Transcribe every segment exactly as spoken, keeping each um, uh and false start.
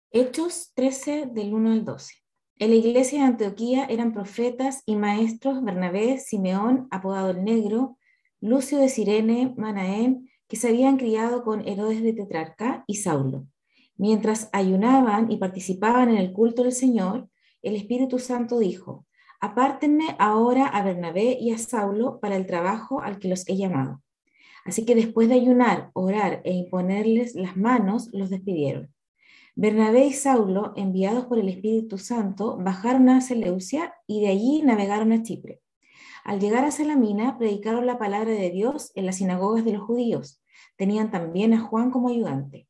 Hechos trece del uno al doce. En la iglesia de Antioquía eran profetas y maestros Bernabé, Simeón, apodado el Negro, Lucio de Cirene, Manaén, que se habían criado con Herodes de Tetrarca, y Saulo. Mientras ayunaban y participaban en el culto del Señor, el Espíritu Santo dijo: Apártenme ahora a Bernabé y a Saulo para el trabajo al que los he llamado. Así que después de ayunar, orar e imponerles las manos, los despidieron. Bernabé y Saulo, enviados por el Espíritu Santo, bajaron a Seleucia y de allí navegaron a Chipre. Al llegar a Salamina, predicaron la palabra de Dios en las sinagogas de los judíos. Tenían también a Juan como ayudante.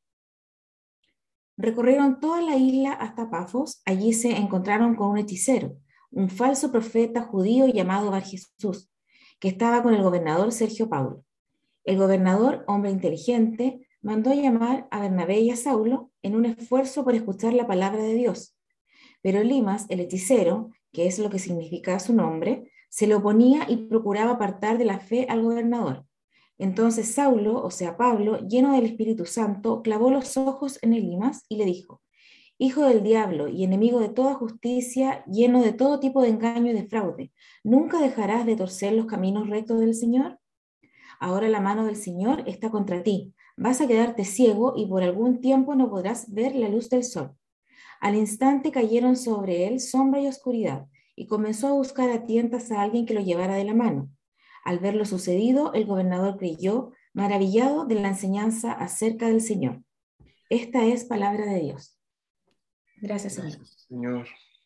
Recorrieron toda la isla hasta Pafos. Allí se encontraron con un hechicero, un falso profeta judío llamado Bar Jesús, que estaba con el gobernador Sergio Paulo. El gobernador, hombre inteligente, mandó llamar a Bernabé y a Saulo en un esfuerzo por escuchar la palabra de Dios. Pero Elimas, el hechicero, que es lo que significa su nombre, se le oponía y procuraba apartar de la fe al gobernador. Entonces Saulo, o sea Pablo, lleno del Espíritu Santo, clavó los ojos en Elimas y le dijo: Hijo del diablo y enemigo de toda justicia, lleno de todo tipo de engaño y de fraude, ¿nunca dejarás de torcer los caminos rectos del Señor? Ahora la mano del Señor está contra ti. Vas a quedarte ciego y por algún tiempo no podrás ver la luz del sol. Al instante cayeron sobre él sombra y oscuridad, y comenzó a buscar a tientas a alguien que lo llevara de la mano. Al ver lo sucedido, el gobernador creyó, maravillado de la enseñanza acerca del Señor. Esta es palabra de Dios. Gracias, Señor. Gracias, Señor.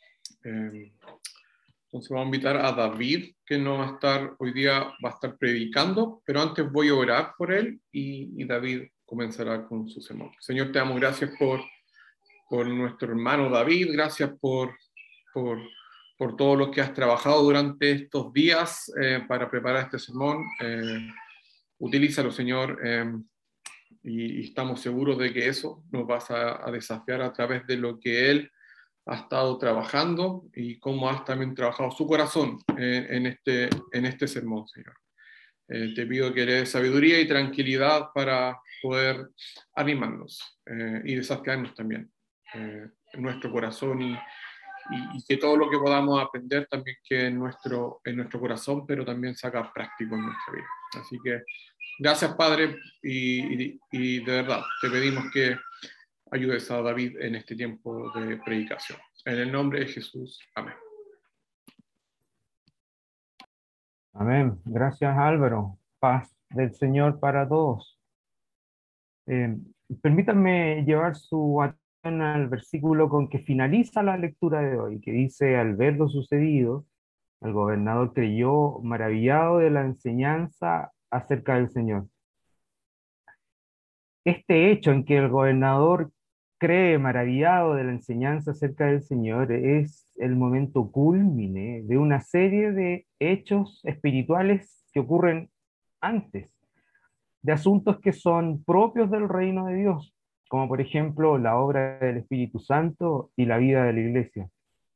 Eh, entonces vamos a invitar a David, que no va a estar, hoy día va a estar predicando, pero antes voy a orar por él y, y David comenzará con su sermón. Señor, te damos gracias por, por nuestro hermano David, gracias por, por, por todo lo que has trabajado durante estos días eh, para preparar este sermón. Eh, utilízalo, Señor, eh, y, y estamos seguros de que eso nos vas a, a desafiar a través de lo que él ha estado trabajando y cómo has también trabajado su corazón en, en, este, en este sermón, Señor. Eh, te pido que le des sabiduría y tranquilidad para poder animarnos eh, y desafiarnos también eh, en nuestro corazón y, y, y que todo lo que podamos aprender también quede en nuestro, en nuestro corazón, pero también se haga práctico en nuestra vida. Así que gracias, Padre, y, y, y de verdad te pedimos que ayudes a David en este tiempo de predicación. En el nombre de Jesús. Amén. Amén. Gracias, Álvaro. Paz del Señor para todos. Eh, permítanme llevar su atención al versículo con que finaliza la lectura de hoy, que dice: al ver lo sucedido, el gobernador creyó, maravillado de la enseñanza acerca del Señor. Este hecho en que el gobernador cree, maravillado de la enseñanza acerca del Señor, es el momento cúlmine de una serie de hechos espirituales que ocurren antes, de asuntos que son propios del reino de Dios, como por ejemplo la obra del Espíritu Santo y la vida de la iglesia.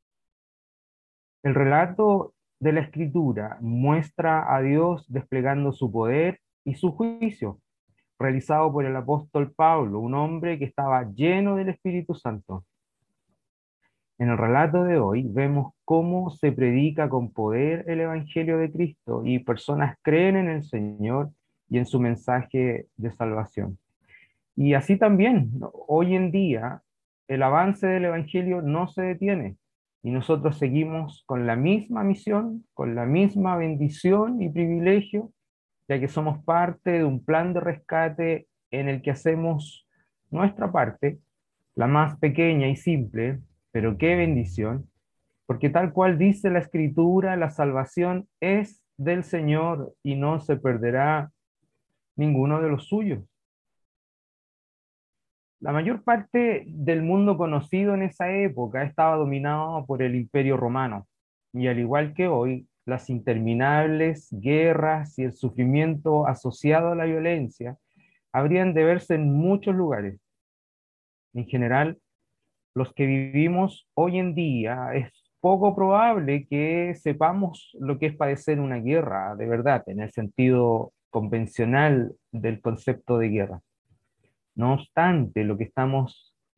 El relato de la Escritura muestra a Dios desplegando su poder y su juicio, realizado por el apóstol Pablo, un hombre que estaba lleno del Espíritu Santo. En el relato de hoy vemos cómo se predica con poder el Evangelio de Cristo y personas creen en el Señor y en su mensaje de salvación. Y así también, ¿no? Hoy en día, el avance del Evangelio no se detiene y nosotros seguimos con la misma misión, con la misma bendición y privilegio, ya que somos parte de un plan de rescate en el que hacemos nuestra parte, la más pequeña y simple, pero qué bendición, porque tal cual dice la Escritura, la salvación es del Señor y no se perderá ninguno de los suyos. La mayor parte del mundo conocido en esa época estaba dominado por el Imperio Romano, y al igual que hoy, las interminables guerras y el sufrimiento asociado a la violencia habrían de verse en muchos lugares. En general, los que vivimos hoy en día, es poco probable que sepamos lo que es padecer una guerra, de verdad, en el sentido convencional del concepto de guerra. No obstante, lo que estamos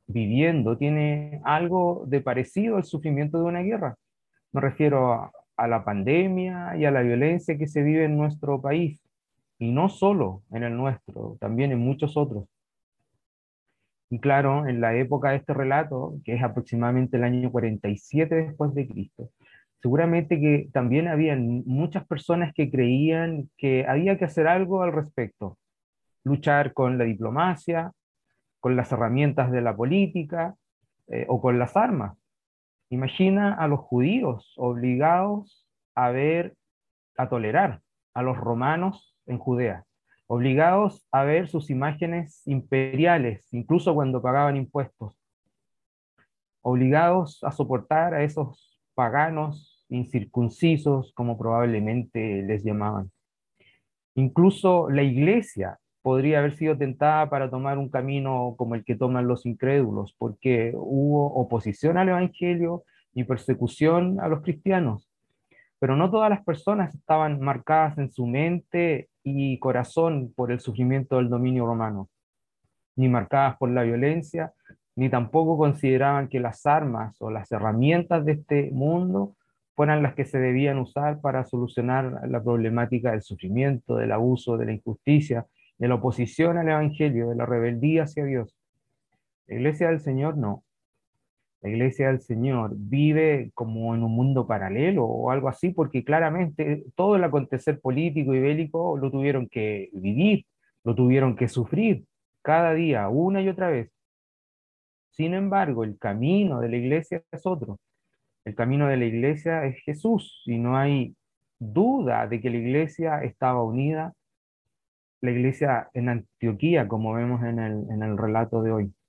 viviendo tiene algo de parecido al sufrimiento de una guerra. Me refiero a, a la pandemia y a la violencia que se vive en nuestro país, y no solo en el nuestro, también en muchos otros. Y claro, en la época de este relato, que es aproximadamente el año cuarenta y siete después de Cristo, seguramente que también habían muchas personas que creían que había que hacer algo al respecto, luchar con la diplomacia, con las herramientas de la política, eh, o con las armas. Imagina a los judíos obligados a ver, a tolerar a los romanos en Judea, obligados a ver sus imágenes imperiales, incluso cuando pagaban impuestos, obligados a soportar a esos paganos incircuncisos, como probablemente les llamaban. Incluso la iglesia podría haber sido tentada para tomar un camino como el que toman los incrédulos, porque hubo oposición al evangelio y persecución a los cristianos. Pero no todas las personas estaban marcadas en su mente y corazón por el sufrimiento del dominio romano, ni marcadas por la violencia, ni tampoco consideraban que las armas o las herramientas de este mundo fueran las que se debían usar para solucionar la problemática del sufrimiento, del abuso, de la injusticia, de la oposición al Evangelio, de la rebeldía hacia Dios. La Iglesia del Señor no. La Iglesia del Señor vive como en un mundo paralelo o algo así, porque claramente todo el acontecer político y bélico lo tuvieron que vivir, lo tuvieron que sufrir cada día, una y otra vez. Sin embargo, el camino de la Iglesia es otro. El camino de la Iglesia es Jesús, y no hay duda de que la Iglesia estaba unida, la Iglesia en Antioquía, como vemos en el, en el relato de hoy.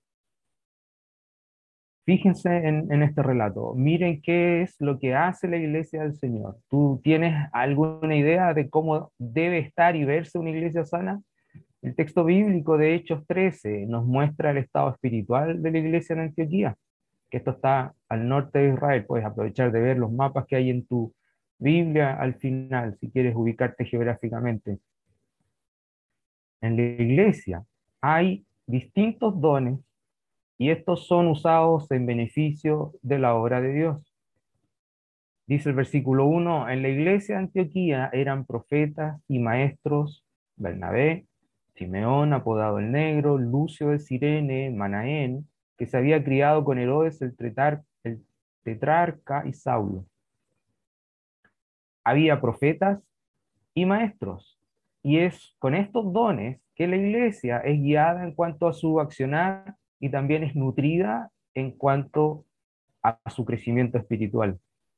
Fíjense en, en este relato, miren qué es lo que hace la Iglesia del Señor. ¿Tú tienes alguna idea de cómo debe estar y verse una iglesia sana? El texto bíblico de Hechos trece nos muestra el estado espiritual de la iglesia en Antioquía, que esto está al norte de Israel. Puedes aprovechar de ver los mapas que hay en tu Biblia al final, si quieres ubicarte geográficamente. En la iglesia hay distintos dones, y estos son usados en beneficio de la obra de Dios. Dice el versículo uno, en la iglesia de Antioquía eran profetas y maestros Bernabé, Simeón, apodado el Negro, Lucio de Cirene, Manaén, que se había criado con Herodes el, tretar, el tetrarca, y Saulo. Había profetas y maestros, y es con estos dones que la iglesia es guiada en cuanto a su accionar y también es nutrida en cuanto a su crecimiento espiritual.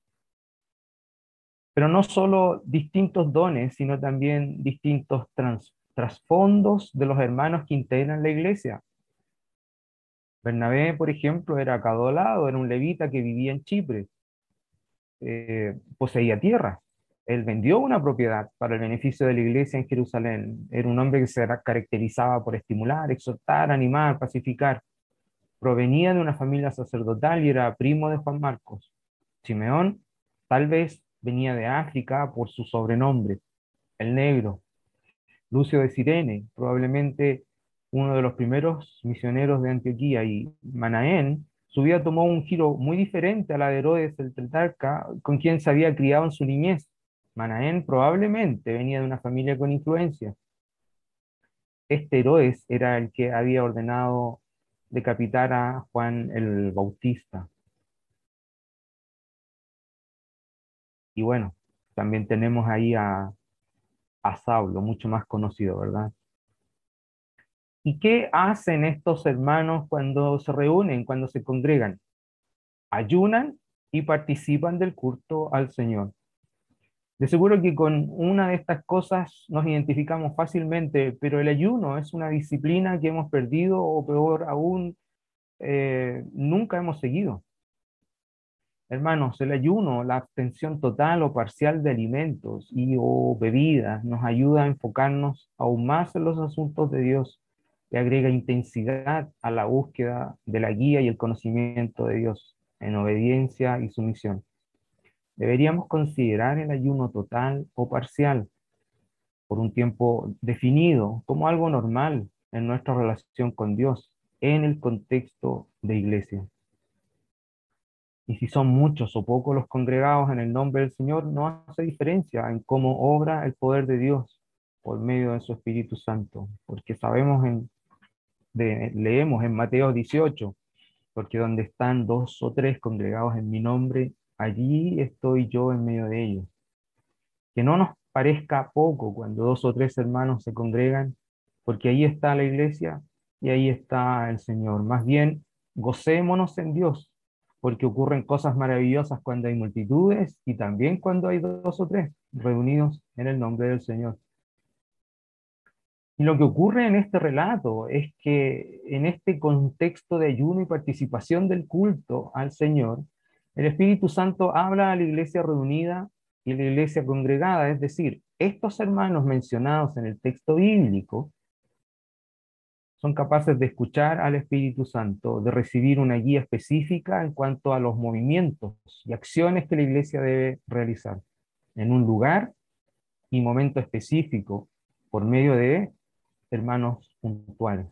Pero no solo distintos dones, sino también distintos trans, trasfondos de los hermanos que integran la iglesia. Bernabé, por ejemplo, era cadolado, era un levita que vivía en Chipre, eh, poseía tierras. Él vendió una propiedad para el beneficio de la iglesia en Jerusalén. Era un hombre que se caracterizaba por estimular, exhortar, animar, pacificar. Provenía de una familia sacerdotal y era primo de Juan Marcos. Simeón tal vez venía de África por su sobrenombre, el Negro. Lucio de Cirene, probablemente uno de los primeros misioneros de Antioquía, y Manaén, su vida tomó un giro muy diferente a la de Herodes el tetrarca, con quien se había criado en su niñez. Manaén probablemente venía de una familia con influencia. Este Herodes era el que había ordenado decapitar a Juan el Bautista. Y bueno, también tenemos ahí a, a Saulo, mucho más conocido, ¿verdad? ¿Y qué hacen estos hermanos cuando se reúnen, cuando se congregan? Ayunan y participan del culto al Señor. De seguro que con una de estas cosas nos identificamos fácilmente, pero el ayuno es una disciplina que hemos perdido, o peor aún, eh, nunca hemos seguido. Hermanos, el ayuno, la abstención total o parcial de alimentos y o bebidas nos ayuda a enfocarnos aún más en los asuntos de Dios y agrega intensidad a la búsqueda de la guía y el conocimiento de Dios en obediencia y sumisión. Deberíamos considerar el ayuno total o parcial por un tiempo definido como algo normal en nuestra relación con Dios, en el contexto de iglesia. Y si son muchos o pocos los congregados en el nombre del Señor, no hace diferencia en cómo obra el poder de Dios por medio de su Espíritu Santo, porque sabemos en, de, leemos en Mateo dieciocho, porque donde están dos o tres congregados en mi nombre, allí estoy yo en medio de ellos. Que no nos parezca poco cuando dos o tres hermanos se congregan, porque ahí está la iglesia y ahí está el Señor. Más bien, gocémonos en Dios, porque ocurren cosas maravillosas cuando hay multitudes y también cuando hay dos o tres reunidos en el nombre del Señor. Y lo que ocurre en este relato es que en este contexto de ayuno y participación del culto al Señor, el Espíritu Santo habla a la iglesia reunida y la iglesia congregada, es decir, estos hermanos mencionados en el texto bíblico son capaces de escuchar al Espíritu Santo, de recibir una guía específica en cuanto a los movimientos y acciones que la iglesia debe realizar en un lugar y momento específico por medio de hermanos puntuales.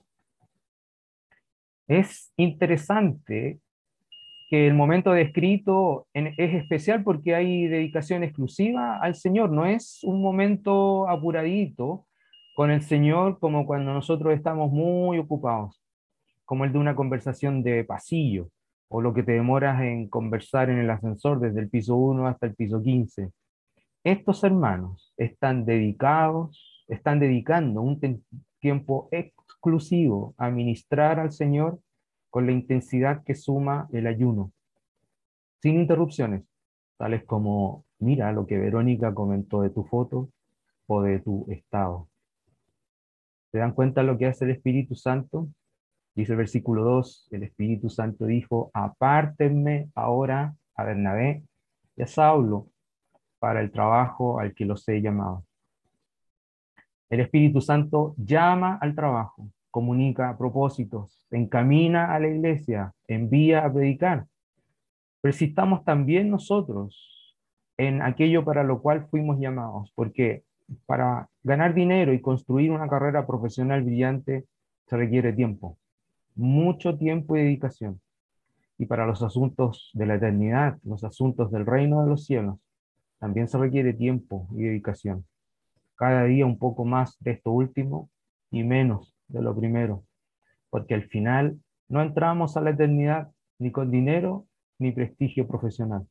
Es interesante que el momento descrito en, es especial porque hay dedicación exclusiva al Señor, no es un momento apuradito con el Señor como cuando nosotros estamos muy ocupados, como el de una conversación de pasillo, o lo que te demoras en conversar en el ascensor desde el piso uno hasta el piso quince. Estos hermanos están dedicados, están dedicando un tiempo exclusivo a ministrar al Señor con la intensidad que suma el ayuno, sin interrupciones, tales como, mira lo que Verónica comentó de tu foto o de tu estado. ¿Se dan cuenta lo que hace el Espíritu Santo? Dice el versículo dos, el Espíritu Santo dijo, apártenme ahora a Bernabé y a Saulo para el trabajo al que los he llamado. El Espíritu Santo llama al trabajo, comunica propósitos, encamina a la iglesia, envía a predicar. Persistamos también nosotros en aquello para lo cual fuimos llamados, porque para ganar dinero y construir una carrera profesional brillante se requiere tiempo, mucho tiempo y dedicación. Y para los asuntos de la eternidad, los asuntos del reino de los cielos, también se requiere tiempo y dedicación. Cada día un poco más de esto último y menos de lo primero, porque al final no entramos a la eternidad ni con dinero ni prestigio profesional.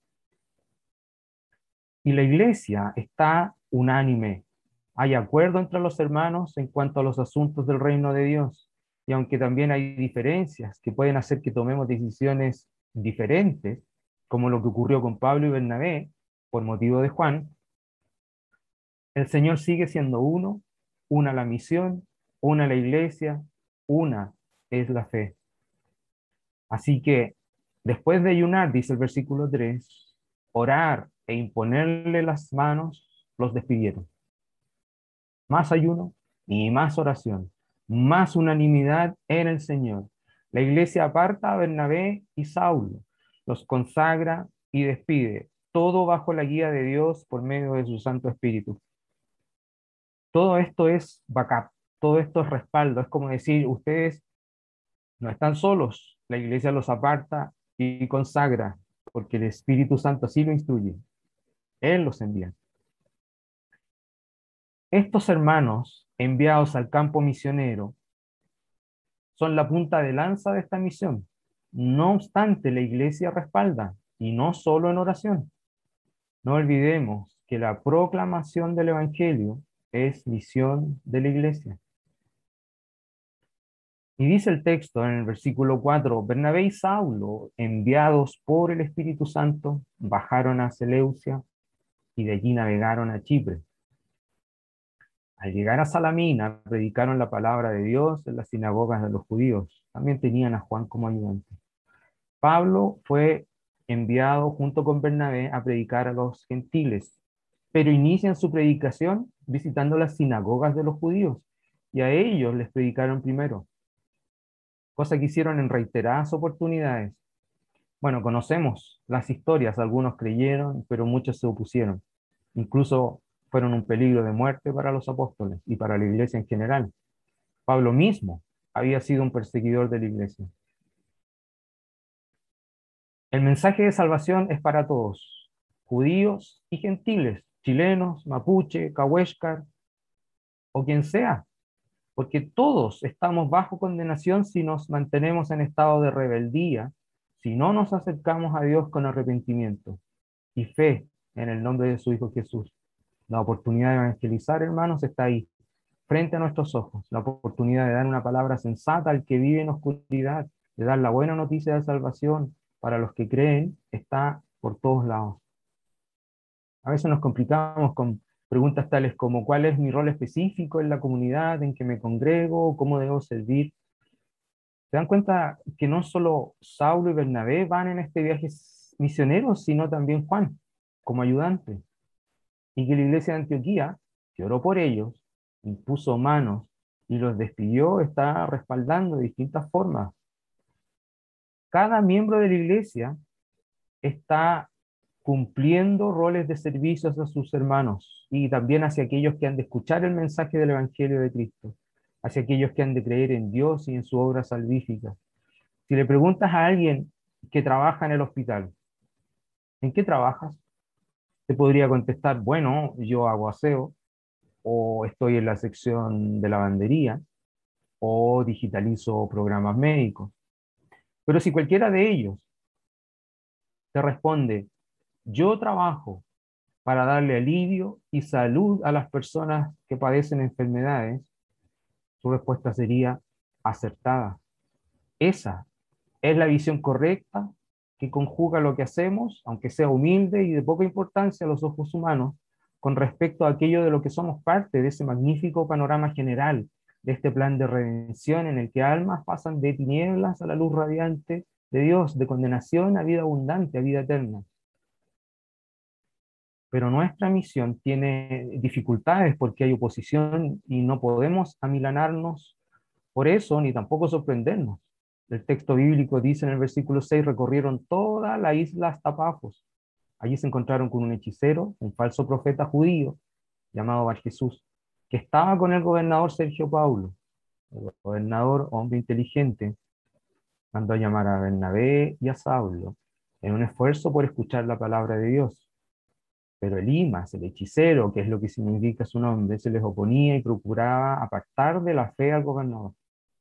Y la iglesia está unánime. Hay acuerdo entre los hermanos en cuanto a los asuntos del reino de Dios. Y aunque también hay diferencias que pueden hacer que tomemos decisiones diferentes, como lo que ocurrió con Pablo y Bernabé, por motivo de Juan, el Señor sigue siendo uno, una la misión, una la iglesia, una es la fe. Así que después de ayunar, dice el versículo tres, orar e imponerle las manos, los despidieron. Más ayuno y más oración, más unanimidad en el Señor. La iglesia aparta a Bernabé y Saulo, los consagra y despide, todo bajo la guía de Dios por medio de su Santo Espíritu. Todo esto es backup, todo esto es respaldo, es como decir, ustedes no están solos, la iglesia los aparta y consagra, porque el Espíritu Santo así lo instruye, Él los envía. Estos hermanos enviados al campo misionero son la punta de lanza de esta misión. No obstante, la iglesia respalda, y no solo en oración. No olvidemos que la proclamación del Evangelio es misión de la iglesia. Y dice el texto en el versículo cuatro, Bernabé y Saulo, enviados por el Espíritu Santo, bajaron a Seleucia y de allí navegaron a Chipre. Al llegar a Salamina, predicaron la palabra de Dios en las sinagogas de los judíos. También tenían a Juan como ayudante. Pablo fue enviado junto con Bernabé a predicar a los gentiles, pero inician su predicación visitando las sinagogas de los judíos, y a ellos les predicaron primero, cosa que hicieron en reiteradas oportunidades. Bueno, conocemos las historias, algunos creyeron, pero muchos se opusieron. Incluso fueron un peligro de muerte para los apóstoles y para la iglesia en general. Pablo mismo había sido un perseguidor de la iglesia. El mensaje de salvación es para todos, judíos y gentiles, chilenos, mapuche, cahuéscar o quien sea, porque todos estamos bajo condenación si nos mantenemos en estado de rebeldía, si no nos acercamos a Dios con arrepentimiento y fe en el nombre de su Hijo Jesús. La oportunidad de evangelizar, hermanos, está ahí, frente a nuestros ojos. La oportunidad de dar una palabra sensata al que vive en oscuridad, de dar la buena noticia de salvación para los que creen, está por todos lados. A veces nos complicamos con preguntas tales como ¿cuál es mi rol específico en la comunidad en que me congrego? ¿Cómo debo servir? ¿Se dan cuenta que no solo Saulo y Bernabé van en este viaje misionero, sino también Juan, como ayudante? Y que la iglesia de Antioquía, que oró por ellos, impuso manos y los despidió, está respaldando de distintas formas. Cada miembro de la iglesia está cumpliendo roles de servicios a sus hermanos y también hacia aquellos que han de escuchar el mensaje del Evangelio de Cristo, hacia aquellos que han de creer en Dios y en su obra salvífica. Si le preguntas a alguien que trabaja en el hospital, ¿en qué trabajas? Te podría contestar, bueno, yo hago aseo, o estoy en la sección de lavandería, o digitalizo programas médicos. Pero si cualquiera de ellos te responde, yo trabajo para darle alivio y salud a las personas que padecen enfermedades, su respuesta sería acertada. Esa es la visión correcta que conjuga lo que hacemos, aunque sea humilde y de poca importancia a los ojos humanos, con respecto a aquello de lo que somos parte de ese magnífico panorama general, de este plan de redención en el que almas pasan de tinieblas a la luz radiante de Dios, de condenación a vida abundante, a vida eterna. Pero nuestra misión tiene dificultades porque hay oposición y no podemos amilanarnos por eso, ni tampoco sorprendernos. El texto bíblico dice en el versículo seis, recorrieron toda la isla hasta Pafos. Allí se encontraron con un hechicero, un falso profeta judío, llamado Bar Jesús, que estaba con el gobernador Sergio Paulo. El gobernador, hombre inteligente, mandó a llamar a Bernabé y a Saulo en un esfuerzo por escuchar la palabra de Dios. Pero Elimas, el hechicero, que es lo que significa su nombre, se les oponía y procuraba apartar de la fe al gobernador.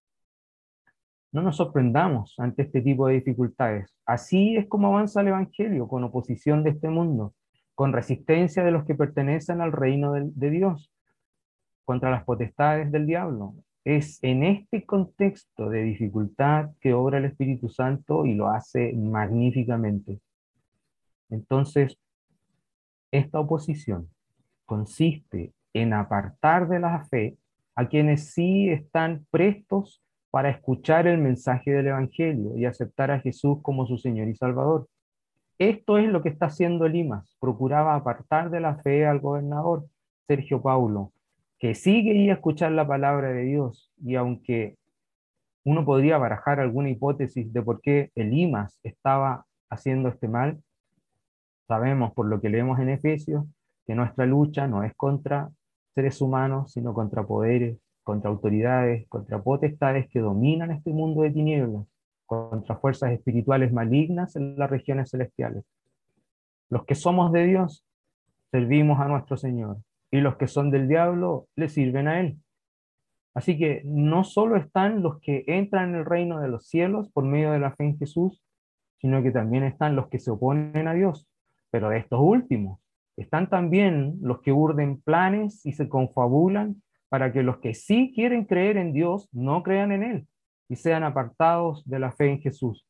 No nos sorprendamos ante este tipo de dificultades. Así es como avanza el Evangelio, con oposición de este mundo, con resistencia de los que pertenecen al reino de, de Dios, contra las potestades del diablo. Es en este contexto de dificultad que obra el Espíritu Santo y lo hace magníficamente. Entonces, esta oposición consiste en apartar de la fe a quienes sí están prestos para escuchar el mensaje del Evangelio y aceptar a Jesús como su Señor y Salvador. Esto es lo que está haciendo Elimas. Procuraba apartar de la fe al gobernador Sergio Paulo, que sí quería escuchar la palabra de Dios, y aunque uno podría barajar alguna hipótesis de por qué Elimas estaba haciendo este mal, sabemos por lo que leemos en Efesios que nuestra lucha no es contra seres humanos, sino contra poderes, contra autoridades, contra potestades que dominan este mundo de tinieblas, contra fuerzas espirituales malignas en las regiones celestiales. Los que somos de Dios servimos a nuestro Señor, y los que son del diablo le sirven a Él. Así que no solo están los que entran en el reino de los cielos por medio de la fe en Jesús, sino que también están los que se oponen a Dios. Pero de estos últimos están también los que urden planes y se confabulan para que los que sí quieren creer en Dios no crean en Él y sean apartados de la fe en Jesús.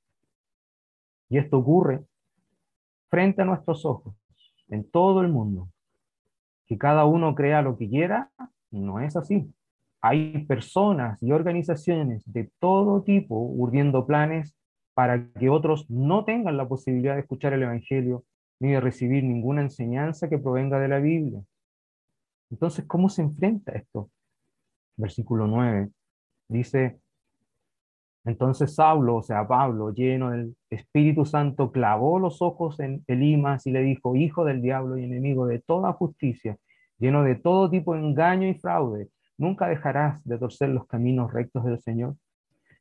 Y esto ocurre frente a nuestros ojos, en todo el mundo. Que cada uno crea lo que quiera, no es así. Hay personas y organizaciones de todo tipo urdiendo planes para que otros no tengan la posibilidad de escuchar el Evangelio ni de recibir ninguna enseñanza que provenga de la Biblia. Entonces, ¿cómo se enfrenta esto? Versículo nueve dice, entonces Saulo, o sea Pablo, lleno del Espíritu Santo, clavó los ojos en Elimas y le dijo, hijo del diablo y enemigo de toda justicia, lleno de todo tipo de engaño y fraude, ¿nunca dejarás de torcer los caminos rectos del Señor?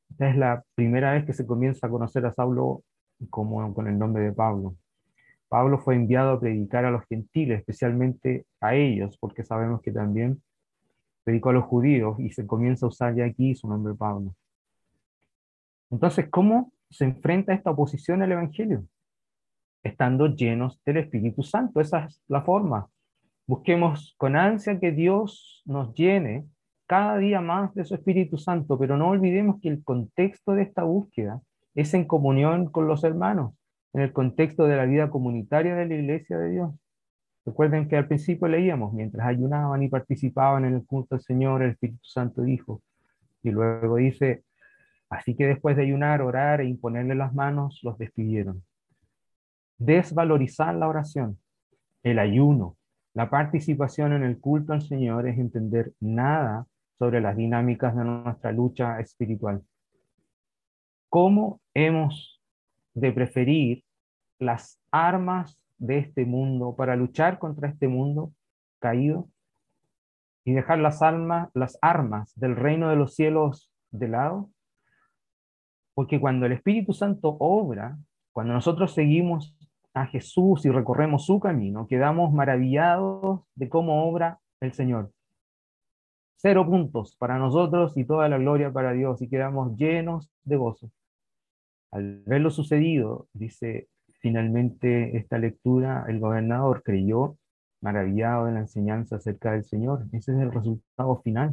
Esta es la primera vez que se comienza a conocer a Saulo como con el nombre de Pablo. Pablo fue enviado a predicar a los gentiles, especialmente a ellos, porque sabemos que también predicó a los judíos y se comienza a usar ya aquí su nombre Pablo. Entonces, ¿cómo se enfrenta esta oposición al Evangelio? Estando llenos del Espíritu Santo. Esa es la forma. Busquemos con ansia que Dios nos llene cada día más de su Espíritu Santo, pero no olvidemos que el contexto de esta búsqueda es en comunión con los hermanos, en el contexto de la vida comunitaria de la Iglesia de Dios. Recuerden que al principio leíamos, mientras ayunaban y participaban en el culto del Señor, el Espíritu Santo dijo, y luego dice, así que después de ayunar, orar e imponerle las manos, los despidieron. Desvalorizar la oración, el ayuno, la participación en el culto al Señor es entender nada sobre las dinámicas de nuestra lucha espiritual. ¿Cómo hemos de preferir las armas de este mundo para luchar contra este mundo caído y dejar las armas, las armas del reino de los cielos de lado? Porque cuando el Espíritu Santo obra, cuando nosotros seguimos a Jesús y recorremos su camino, quedamos maravillados de cómo obra el Señor. Cero puntos para nosotros y toda la gloria para Dios, y quedamos llenos de gozo. Al ver lo sucedido, dice finalmente esta lectura, el gobernador creyó, maravillado de la enseñanza acerca del Señor. Ese es el resultado final.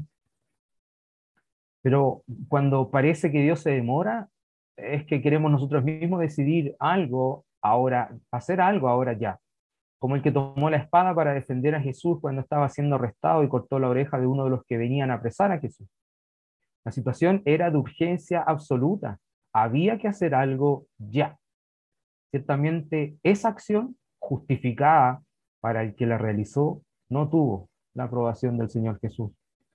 Pero cuando parece que Dios se demora, es que queremos nosotros mismos decidir algo ahora, hacer algo ahora ya. Como el que tomó la espada para defender a Jesús cuando estaba siendo arrestado y cortó la oreja de uno de los que venían a apresar a Jesús. La situación era de urgencia absoluta. Había que hacer algo ya. Ciertamente esa acción justificada para el que la realizó no tuvo la aprobación del Señor Jesús.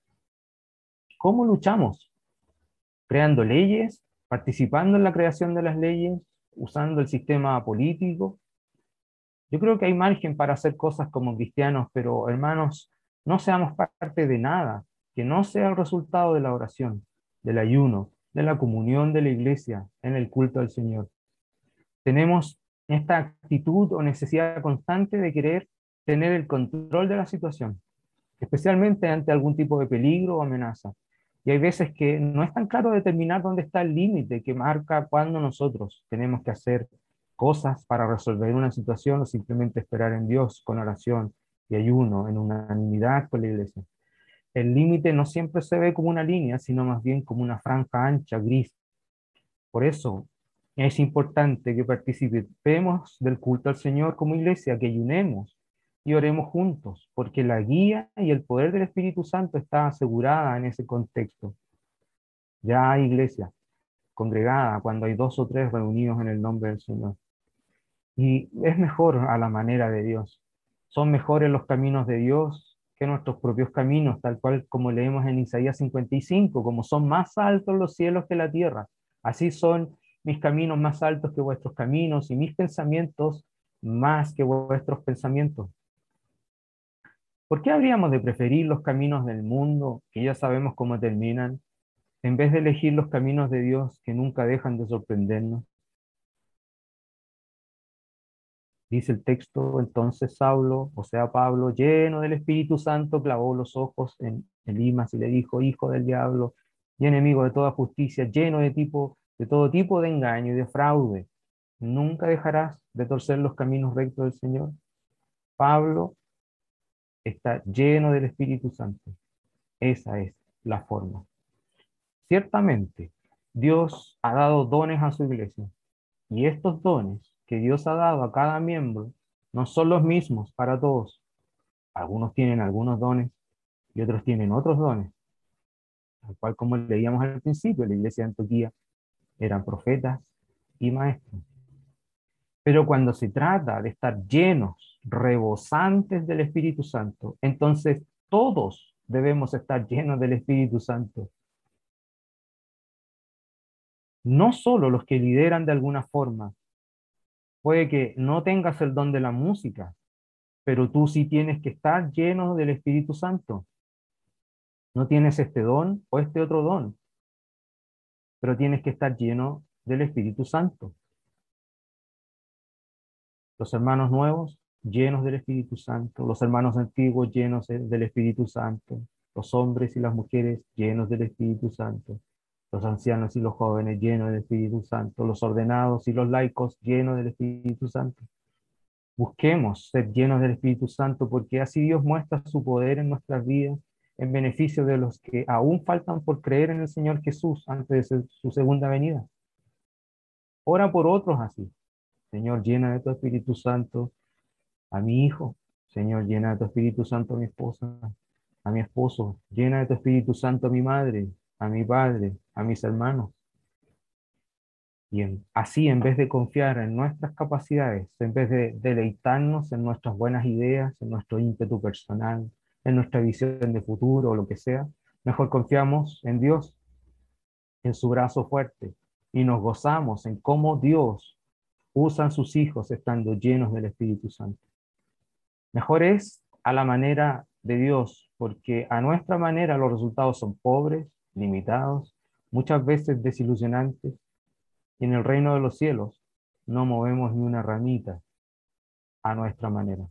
¿Cómo luchamos? Creando leyes, participando en la creación de las leyes, usando el sistema político. Yo creo que hay margen para hacer cosas como cristianos, pero hermanos, no seamos parte de nada que no sea el resultado de la oración, del ayuno, de la comunión de la iglesia en el culto al Señor. Tenemos esta actitud o necesidad constante de querer tener el control de la situación, especialmente ante algún tipo de peligro o amenaza. Y hay veces que no es tan claro determinar dónde está el límite que marca cuándo nosotros tenemos que hacer cosas para resolver una situación o simplemente esperar en Dios con oración y ayuno, en unanimidad con la iglesia. El límite no siempre se ve como una línea, sino más bien como una franja ancha, gris. Por eso es importante que participemos del culto al Señor como iglesia, que ayunemos y oremos juntos, porque la guía y el poder del Espíritu Santo está asegurada en ese contexto. Ya hay iglesia congregada cuando hay dos o tres reunidos en el nombre del Señor. Y es mejor a la manera de Dios. Son mejores los caminos de Dios que nuestros propios caminos, tal cual como leemos en Isaías cincuenta y cinco, como son más altos los cielos que la tierra, así son mis caminos más altos que vuestros caminos y mis pensamientos más que vuestros pensamientos. ¿Por qué habríamos de preferir los caminos del mundo, que ya sabemos cómo terminan, en vez de elegir los caminos de Dios, que nunca dejan de sorprendernos? Dice el texto, entonces Saulo, o sea Pablo, lleno del Espíritu Santo, clavó los ojos en Elimas y le dijo, hijo del diablo, y enemigo de toda justicia, lleno de, tipo, de todo tipo de engaño y de fraude, ¿nunca dejarás de torcer los caminos rectos del Señor? Pablo está lleno del Espíritu Santo. Esa es la forma. Ciertamente, Dios ha dado dones a su iglesia, y estos dones que Dios ha dado a cada miembro no son los mismos para todos. Algunos tienen algunos dones y otros tienen otros dones. Tal cual como leíamos al principio, la iglesia de Antioquía eran profetas y maestros. Pero cuando se trata de estar llenos, rebosantes del Espíritu Santo, entonces todos debemos estar llenos del Espíritu Santo. No solo los que lideran de alguna forma. Puede que no tengas el don de la música, pero tú sí tienes que estar lleno del Espíritu Santo. No tienes este don o este otro don. pero tienes que estar lleno del Espíritu Santo. Los hermanos nuevos, llenos del Espíritu Santo. Los hermanos antiguos, llenos del Espíritu Santo. Los hombres y las mujeres, llenos del Espíritu Santo. Los ancianos y los jóvenes, llenos del Espíritu Santo. Los ordenados y los laicos, llenos del Espíritu Santo. Busquemos ser llenos del Espíritu Santo, porque así Dios muestra su poder en nuestras vidas, en beneficio de los que aún faltan por creer en el Señor Jesús antes de su segunda venida. Ora por otros así. Señor, llena de tu Espíritu Santo a mi hijo. Señor, llena de tu Espíritu Santo a mi esposa, a mi esposo. Llena de tu Espíritu Santo a mi madre, a mi padre, a mis hermanos. Y en, así, en vez de confiar en nuestras capacidades, en vez de deleitarnos en nuestras buenas ideas, en nuestro ímpetu personal, en nuestra visión de futuro o lo que sea, mejor confiamos en Dios, en su brazo fuerte, y nos gozamos en cómo Dios usa a sus hijos estando llenos del Espíritu Santo. Mejor es a la manera de Dios, porque a nuestra manera los resultados son pobres, limitados, muchas veces desilusionantes, y en el reino de los cielos no movemos ni una ramita a nuestra manera.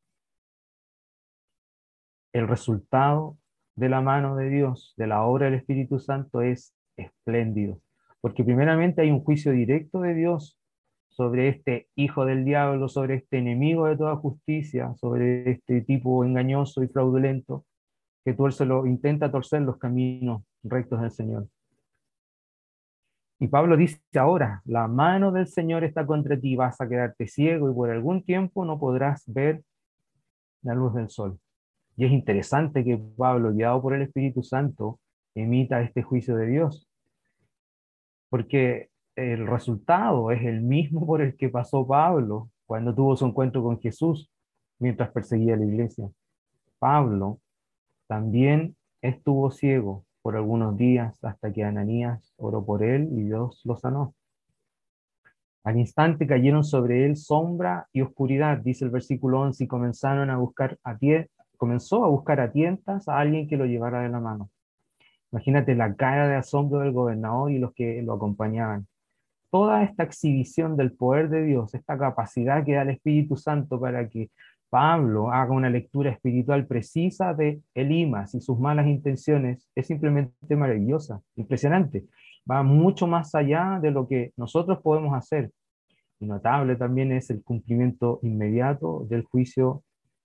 El resultado de la mano de Dios, de la obra del Espíritu Santo, es espléndido, porque primeramente hay un juicio directo de Dios sobre este hijo del diablo, sobre este enemigo de toda justicia, sobre este tipo engañoso y fraudulento que tuerce lo, intenta torcer los caminos rectos del Señor. Y Pablo dice ahora, la mano del Señor está contra ti, vas a quedarte ciego y por algún tiempo no podrás ver la luz del sol. Y es interesante que Pablo, guiado por el Espíritu Santo, emita este juicio de Dios, porque el resultado es el mismo por el que pasó Pablo cuando tuvo su encuentro con Jesús mientras perseguía a la iglesia. Pablo también estuvo ciego por algunos días hasta que Ananías oró por él y Dios lo sanó. Al instante cayeron sobre él sombra y oscuridad, dice el versículo once, y comenzaron a buscar a tie- comenzó a buscar a tientas a alguien que lo llevara de la mano. Imagínate la cara de asombro del gobernador y los que lo acompañaban. Toda esta exhibición del poder de Dios, esta capacidad que da el Espíritu Santo para que Pablo haga una lectura espiritual precisa de Elimas y sus malas intenciones, es simplemente maravillosa, impresionante. Va mucho más allá de lo que nosotros podemos hacer. Y notable también es el cumplimiento inmediato del juicio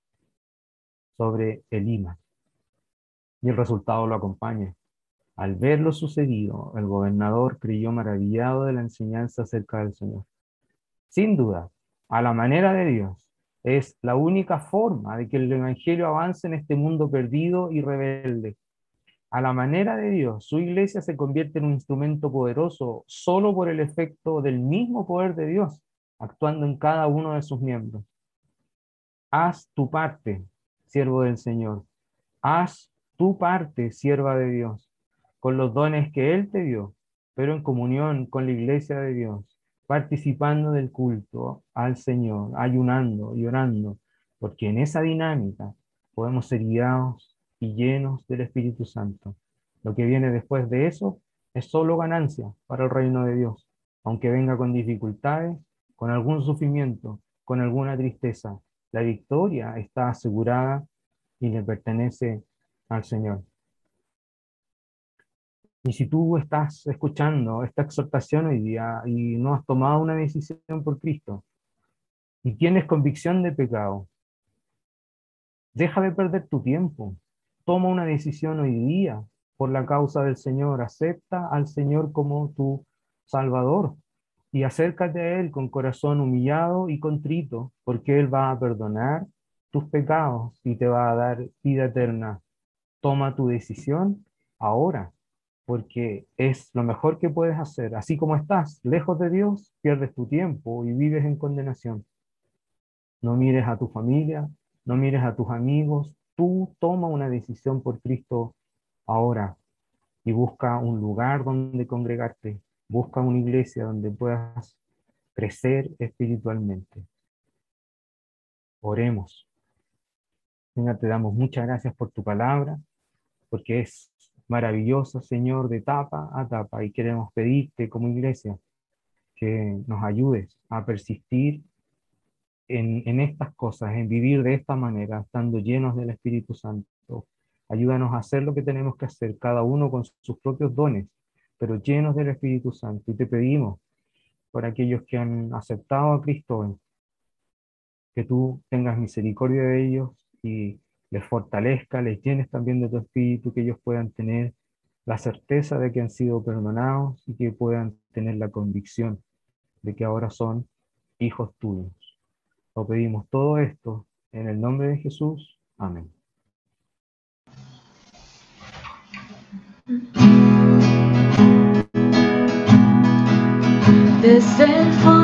sobre Elimas. Y el resultado lo acompaña. Al ver lo sucedido, el gobernador creyó maravillado de la enseñanza acerca del Señor. Sin duda, a la manera de Dios, es la única forma de que el Evangelio avance en este mundo perdido y rebelde. A la manera de Dios, su iglesia se convierte en un instrumento poderoso solo por el efecto del mismo poder de Dios, actuando en cada uno de sus miembros. Haz tu parte, siervo del Señor. Haz tu parte, sierva de Dios, con los dones que Él te dio, pero en comunión con la iglesia de Dios, participando del culto al Señor, ayunando y orando, porque en esa dinámica podemos ser guiados y llenos del Espíritu Santo. Lo que viene después de eso es solo ganancia para el reino de Dios, aunque venga con dificultades, con algún sufrimiento, con alguna tristeza. La victoria está asegurada y le pertenece al Señor. Y si tú estás escuchando esta exhortación hoy día y no has tomado una decisión por Cristo y tienes convicción de pecado, deja de perder tu tiempo. Toma una decisión hoy día por la causa del Señor. Acepta al Señor como tu Salvador y acércate a Él con corazón humillado y contrito, porque Él va a perdonar tus pecados y te va a dar vida eterna. Toma tu decisión ahora, porque es lo mejor que puedes hacer. Así como estás lejos de Dios, pierdes tu tiempo y vives en condenación. No mires a tu familia, no mires a tus amigos. Tú toma una decisión por Cristo ahora y busca un lugar donde congregarte. Busca una iglesia donde puedas crecer espiritualmente. Oremos. Señor, te damos muchas gracias por tu palabra, porque es maravillosa, Señor, de etapa a etapa, y queremos pedirte como iglesia que nos ayudes a persistir en, en estas cosas, en vivir de esta manera, estando llenos del Espíritu Santo. Ayúdanos a hacer lo que tenemos que hacer, cada uno con sus propios dones, pero llenos del Espíritu Santo. Y te pedimos por aquellos que han aceptado a Cristo hoy, que tú tengas misericordia de ellos y les fortalezca, les llenes también de tu Espíritu, que ellos puedan tener la certeza de que han sido perdonados y que puedan tener la convicción de que ahora son hijos tuyos. Lo pedimos todo esto en el nombre de Jesús. Amén. Desde el fondo